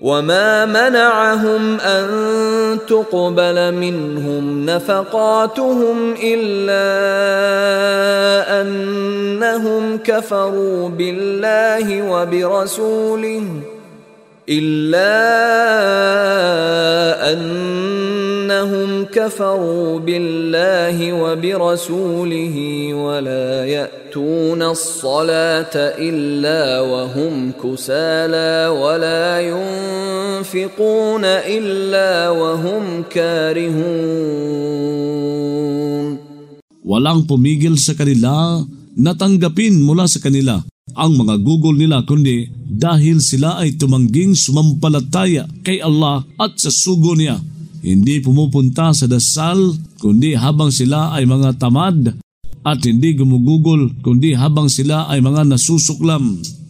وما منعهم أن تقبل منهم نفقاتهم إلا أنهم كفروا بالله وبرسوله ولا يأتون الصلاة إلا وهم كسالى ولا ينفقون إلا وهم كارهون. Walang pumigil sa kanila na tanggapin mula sa kanila ang mga gugol nila, kundi dahil sila ay tumangging sumampalataya kay Allah at sa sugo niya. Hindi pumupunta sa dasal kundi habang sila ay mga tamad, at hindi gumugugol kundi habang sila ay mga nasusuklam.